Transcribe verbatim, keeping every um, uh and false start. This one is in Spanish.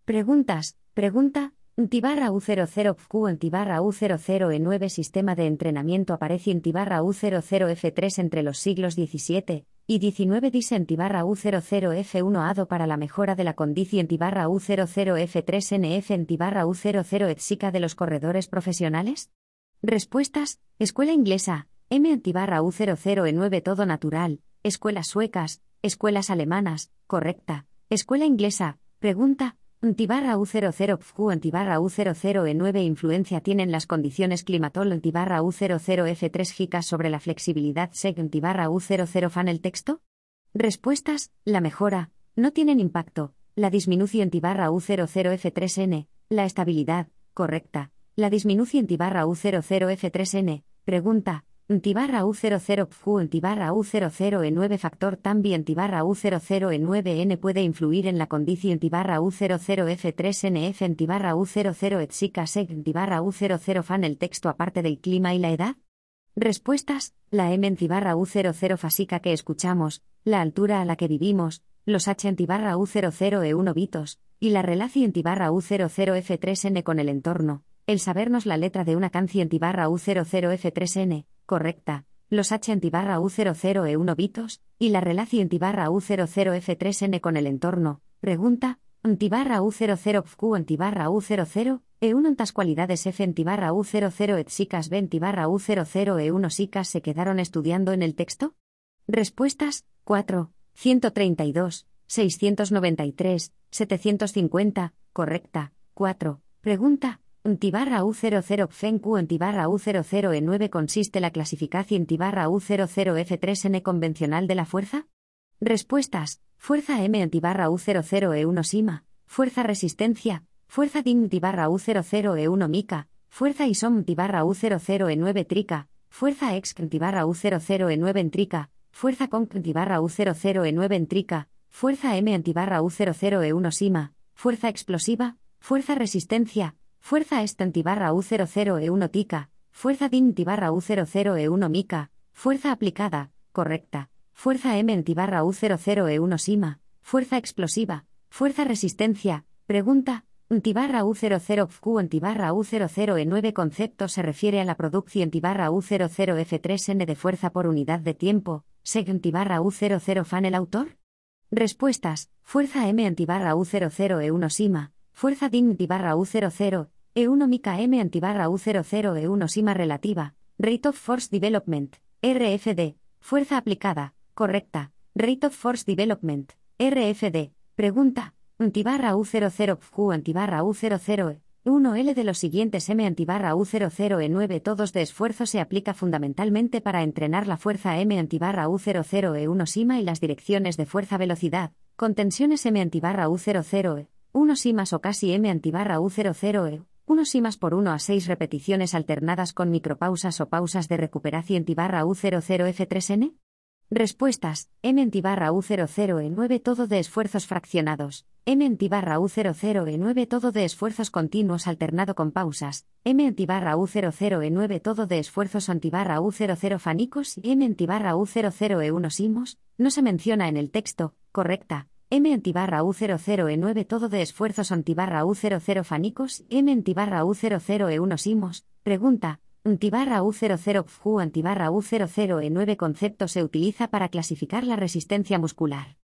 Preguntas. Pregunta. T barra U cero cero F Q T barra U cero cero E nueve Sistema de entrenamiento aparece T barra U cero cero F tres entre los siglos diecisiete y diecinueve dicen T barra U cero cero F uno ado para la mejora de la condición T barra U cero cero F tres N F en T barra U cero cero etxica de los corredores profesionales. Respuestas. Escuela inglesa, M T barra U cero cero E nueve todo natural, escuelas suecas, escuelas alemanas, correcta, escuela inglesa, pregunta. T barra U cero cero F Q T barra U cero cero E nueve influencia tienen las condiciones climatol T barra U cero cero F tres gicas sobre la flexibilidad seg T barra U cero cero fan el texto. Respuestas. La mejora, no tienen impacto, la disminución T barra U cero cero F tres N, la estabilidad, correcta, la disminución T barra U cero cero F tres N, pregunta. T barra U cero cero F Q T barra U cero cero E nueve factor también T barra U cero cero E nueve N puede influir en la condición T barra U cero cero F tres N F en T barra U cero cero etxica seg T barra U cero cero fan el texto aparte del clima y la edad. Respuestas. La M en T barra U cero cero fásica que escuchamos, la altura a la que vivimos, los H en T barra U cero cero E uno bitos, y la relación T barra U cero cero F tres N con el entorno, el sabernos la letra de una canción T barra U cero cero F tres N, correcta, los H en T barra U cero cero E uno bitos, y la relación T barra U cero cero F tres N con el entorno, pregunta. T barra U cero cero F Q en T barra U cero cero, E uno tas cualidades F en T barra U cero cero etxicas ven T barra U cero cero E uno sicas se quedaron estudiando en el texto. Respuestas. cuatro, ciento treinta y dos, seiscientos noventa y tres, setecientos cincuenta, correcta, cuatro, pregunta. T barra U cero cero F en Q en T barra U cero cero E nueve consiste la clasificación T barra U cero cero F tres N convencional de la fuerza. Respuestas. Fuerza M en T barra U cero cero E uno sima, fuerza resistencia, fuerza D I M T barra U cero cero E uno mica, fuerza isom T barra U cero cero E nueve trica, fuerza exc T barra U cero cero E nueve en trica, fuerza conc T barra U cero cero E nueve en trica, fuerza M en T barra U cero cero E uno sima, fuerza explosiva, fuerza resistencia, fuerza est en T barra U cero cero E uno tica, fuerza D I M T barra U cero cero E uno mica, fuerza aplicada, correcta, fuerza M en T barra U cero cero E uno sima, fuerza explosiva, fuerza resistencia, pregunta. T barra U cero cero F Q en T barra U cero cero E nueve concepto se refiere a la producción T barra U cero cero F tres N de fuerza por unidad de tiempo, seg T barra U cero cero fan el autor. Respuestas. Fuerza M en T barra U cero cero E uno sima, fuerza D I M T barra U cero cero, E uno mica M en T barra U cero cero E uno sima relativa, Rate of Force Development, R F D, fuerza aplicada, correcta, Rate of Force Development, R F D, pregunta. T barra U cero cero F Q en T barra U cero cero E uno L de los siguientes M en T barra U cero cero E nueve todos de esfuerzo se aplica fundamentalmente para entrenar la fuerza M en T barra U cero cero E uno sima y las direcciones de fuerza velocidad, con tensiones M en T barra U cero cero E uno simas o casi M en T barra U cero cero E uno simas por uno a seis repeticiones alternadas con micropausas o pausas de recuperación T barra U cero cero F tres N. Respuestas. M en T barra U cero cero E nueve todo de esfuerzos fraccionados, M en T barra U cero cero E nueve todo de esfuerzos continuos alternado con pausas, M en T barra U cero cero E nueve todo de esfuerzos en T barra U cero cero fanicos y M en T barra U cero cero E uno simos, no se menciona en el texto, correcta, M en T barra U cero cero E nueve todo de esfuerzos en T barra U cero cero fanicos, M en T barra U cero cero E uno simos, pregunta. T barra U cero cero F Q en T barra U cero cero E nueve concepto se utiliza para clasificar la resistencia muscular.